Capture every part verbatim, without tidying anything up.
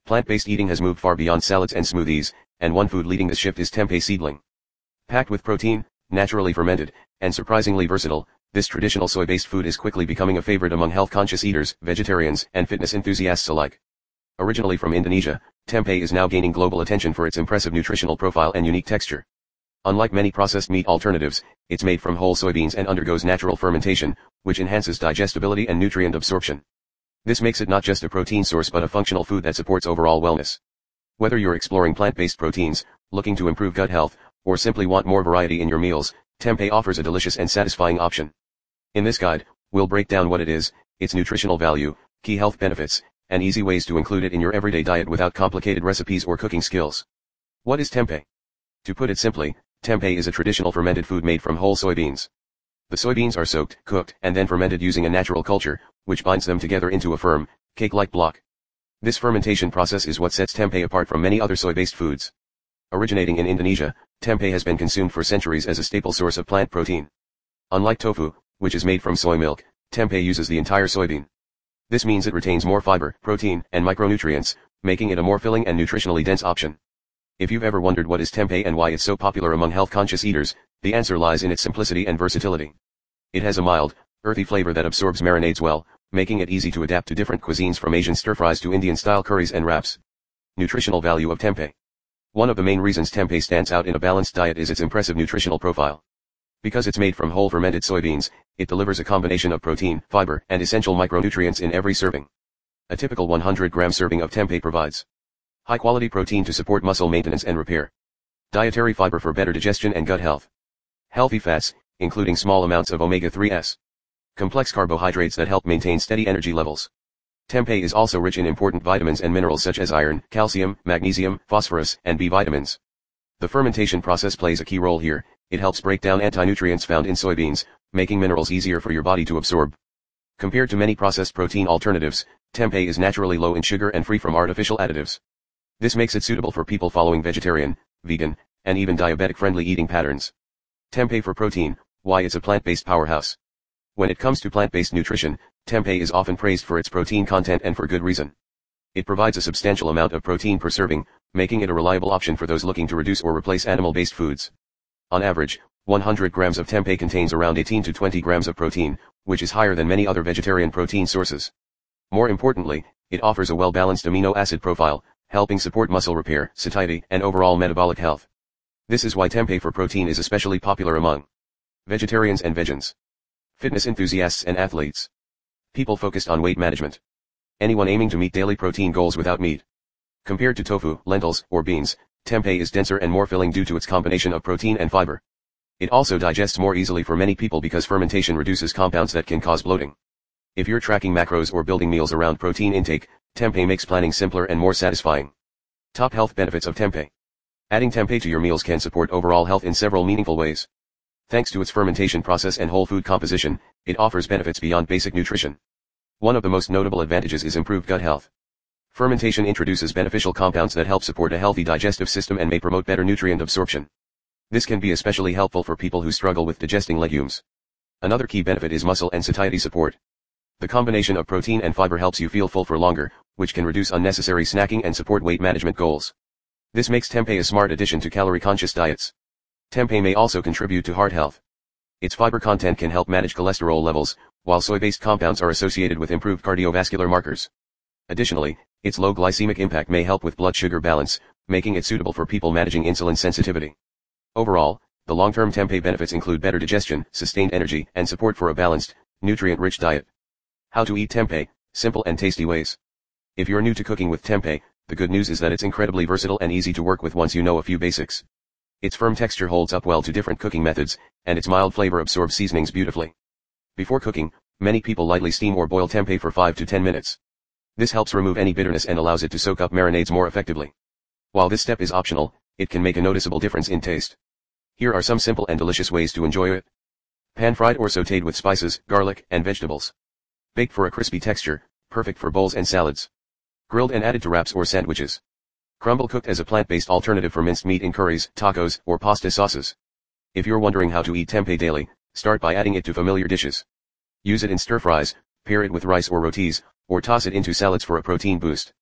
Plant-based eating has moved far beyond salads and smoothies, and one food leading this shift is tempeh seedling. Packed with protein, naturally fermented, and surprisingly versatile, this traditional soy-based food is quickly becoming a favorite among health-conscious eaters, vegetarians, and fitness enthusiasts alike. Originally from Indonesia, tempeh is now gaining global attention for its impressive nutritional profile and unique texture. Unlike many processed meat alternatives, it's made from whole soybeans and undergoes natural fermentation, which enhances digestibility and nutrient absorption. This makes it not just a protein source but a functional food that supports overall wellness. Whether you're exploring plant-based proteins, looking to improve gut health, or simply want more variety in your meals, tempeh offers a delicious and satisfying option. In this guide, we'll break down what it is, its nutritional value, key health benefits, and easy ways to include it in your everyday diet without complicated recipes or cooking skills. What is tempeh? To put it simply, tempeh is a traditional fermented food made from whole soybeans. The soybeans are soaked, cooked, and then fermented using a natural culture, which binds them together into a firm, cake-like block. This fermentation process is what sets tempeh apart from many other soy-based foods. Originating in Indonesia, tempeh has been consumed for centuries as a staple source of plant protein. Unlike tofu, which is made from soy milk, tempeh uses the entire soybean. This means it retains more fiber, protein, and micronutrients, making it a more filling and nutritionally dense option. If you've ever wondered what is tempeh and why it's so popular among health-conscious eaters, the answer lies in its simplicity and versatility. It has a mild, earthy flavor that absorbs marinades well, making it easy to adapt to different cuisines from Asian stir-fries to Indian-style curries and wraps. Nutritional value of tempeh. One of the main reasons tempeh stands out in a balanced diet is its impressive nutritional profile. Because it's made from whole fermented soybeans, it delivers a combination of protein, fiber, and essential micronutrients in every serving. A typical one hundred gram serving of tempeh provides high-quality protein to support muscle maintenance and repair, dietary fiber for better digestion and gut health, healthy fats, including small amounts of omega threes, complex carbohydrates that help maintain steady energy levels. Tempeh is also rich in important vitamins and minerals such as iron, calcium, magnesium, phosphorus, and B vitamins. The fermentation process plays a key role here. It helps break down anti-nutrients found in soybeans, making minerals easier for your body to absorb. Compared to many processed protein alternatives, tempeh is naturally low in sugar and free from artificial additives. This makes it suitable for people following vegetarian, vegan, and even diabetic-friendly eating patterns. Tempeh for protein, why it's a plant-based powerhouse. When it comes to plant-based nutrition, tempeh is often praised for its protein content and for good reason. It provides a substantial amount of protein per serving, making it a reliable option for those looking to reduce or replace animal-based foods. On average, one hundred grams of tempeh contains around eighteen to twenty grams of protein, which is higher than many other vegetarian protein sources. More importantly, it offers a well-balanced amino acid profile, helping support muscle repair, satiety, and overall metabolic health. This is why tempeh for protein is especially popular among vegetarians and vegans, fitness enthusiasts and athletes, people focused on weight management, anyone aiming to meet daily protein goals without meat. Compared to tofu, lentils, or beans, tempeh is denser and more filling due to its combination of protein and fiber. It also digests more easily for many people because fermentation reduces compounds that can cause bloating. If you're tracking macros or building meals around protein intake, tempeh makes planning simpler and more satisfying. Top health benefits of tempeh. Adding tempeh to your meals can support overall health in several meaningful ways. Thanks to its fermentation process and whole food composition, it offers benefits beyond basic nutrition. One of the most notable advantages is improved gut health. Fermentation introduces beneficial compounds that help support a healthy digestive system and may promote better nutrient absorption. This can be especially helpful for people who struggle with digesting legumes. Another key benefit is muscle and satiety support. The combination of protein and fiber helps you feel full for longer, which can reduce unnecessary snacking and support weight management goals. This makes tempeh a smart addition to calorie-conscious diets. Tempeh may also contribute to heart health. Its fiber content can help manage cholesterol levels, while soy-based compounds are associated with improved cardiovascular markers. Additionally, its low glycemic impact may help with blood sugar balance, making it suitable for people managing insulin sensitivity. Overall, the long-term tempeh benefits include better digestion, sustained energy, and support for a balanced, nutrient-rich diet. How to eat tempeh, simple and tasty ways. If you're new to cooking with tempeh, the good news is that it's incredibly versatile and easy to work with once you know a few basics. Its firm texture holds up well to different cooking methods, and its mild flavor absorbs seasonings beautifully. Before cooking, many people lightly steam or boil tempeh for five to ten minutes. This helps remove any bitterness and allows it to soak up marinades more effectively. While this step is optional, it can make a noticeable difference in taste. Here are some simple and delicious ways to enjoy it. Pan-fried or sautéed with spices, garlic, and vegetables. Baked for a crispy texture, perfect for bowls and salads. Grilled and added to wraps or sandwiches. Crumble cooked as a plant-based alternative for minced meat in curries, tacos, or pasta sauces. If you're wondering how to eat tempeh daily, start by adding it to familiar dishes. Use it in stir-fries, pair it with rice or rotis, or toss it into salads for a protein boost.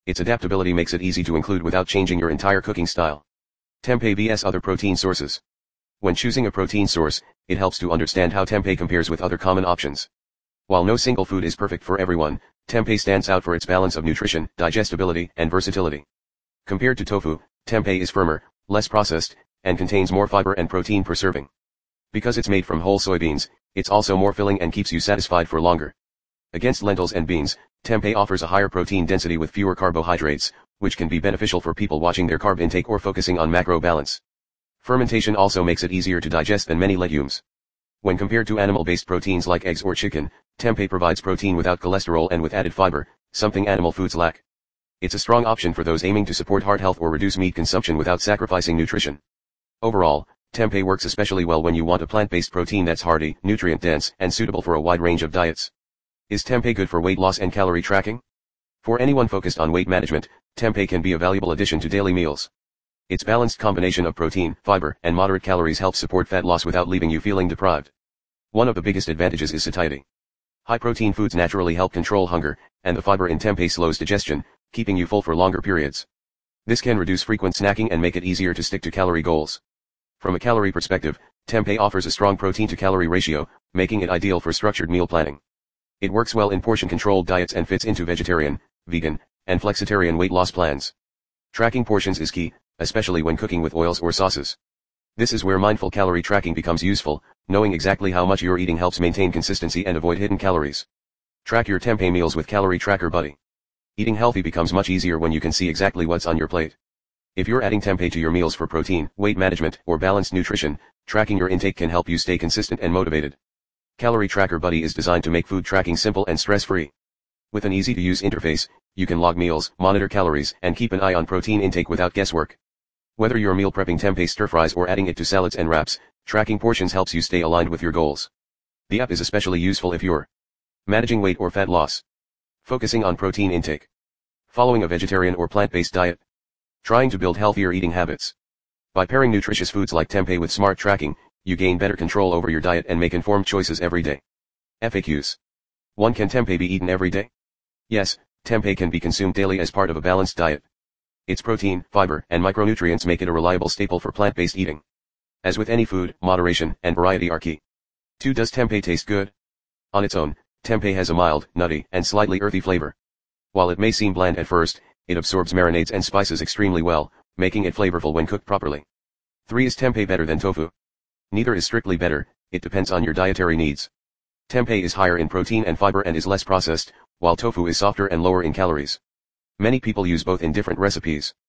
Its adaptability makes it easy to include without changing your entire cooking style. Tempeh versus other protein sources. When choosing a protein source, it helps to understand how tempeh compares with other common options. While no single food is perfect for everyone, tempeh stands out for its balance of nutrition, digestibility, and versatility. Compared to tofu, tempeh is firmer, less processed, and contains more fiber and protein per serving. Because it's made from whole soybeans, it's also more filling and keeps you satisfied for longer. Against lentils and beans, tempeh offers a higher protein density with fewer carbohydrates, which can be beneficial for people watching their carb intake or focusing on macro balance. Fermentation also makes it easier to digest than many legumes. When compared to animal-based proteins like eggs or chicken, tempeh provides protein without cholesterol and with added fiber, something animal foods lack. It's a strong option for those aiming to support heart health or reduce meat consumption without sacrificing nutrition. Overall, tempeh works especially well when you want a plant-based protein that's hearty, nutrient-dense, and suitable for a wide range of diets. Is tempeh good for weight loss and calorie tracking? For anyone focused on weight management, tempeh can be a valuable addition to daily meals. Its balanced combination of protein, fiber, and moderate calories helps support fat loss without leaving you feeling deprived. One of the biggest advantages is satiety. High-protein foods naturally help control hunger, and the fiber in tempeh slows digestion, keeping you full for longer periods. This can reduce frequent snacking and make it easier to stick to calorie goals. From a calorie perspective, tempeh offers a strong protein-to-calorie ratio, making it ideal for structured meal planning. It works well in portion-controlled diets and fits into vegetarian, vegan, and flexitarian weight loss plans. Tracking portions is key, especially when cooking with oils or sauces. This is where mindful calorie tracking becomes useful. Knowing exactly how much you're eating helps maintain consistency and avoid hidden calories. Track your tempeh meals with Calorie Tracker Buddy. Eating healthy becomes much easier when you can see exactly what's on your plate. If you're adding tempeh to your meals for protein, weight management, or balanced nutrition, tracking your intake can help you stay consistent and motivated. Calorie Tracker Buddy is designed to make food tracking simple and stress-free. With an easy-to-use interface, you can log meals, monitor calories, and keep an eye on protein intake without guesswork. Whether you're meal prepping tempeh stir-fries or adding it to salads and wraps, tracking portions helps you stay aligned with your goals. The app is especially useful if you're managing weight or fat loss, focusing on protein intake, following a vegetarian or plant-based diet, trying to build healthier eating habits. By pairing nutritious foods like tempeh with smart tracking, you gain better control over your diet and make informed choices every day. F A Qs. one Can tempeh be eaten every day? Yes, tempeh can be consumed daily as part of a balanced diet. Its protein, fiber, and micronutrients make it a reliable staple for plant-based eating. As with any food, moderation and variety are key. two Does tempeh taste good? On its own, tempeh has a mild, nutty, and slightly earthy flavor. While it may seem bland at first, it absorbs marinades and spices extremely well, making it flavorful when cooked properly. three Is tempeh better than tofu? Neither is strictly better, it depends on your dietary needs. Tempeh is higher in protein and fiber and is less processed, while tofu is softer and lower in calories. Many people use both in different recipes.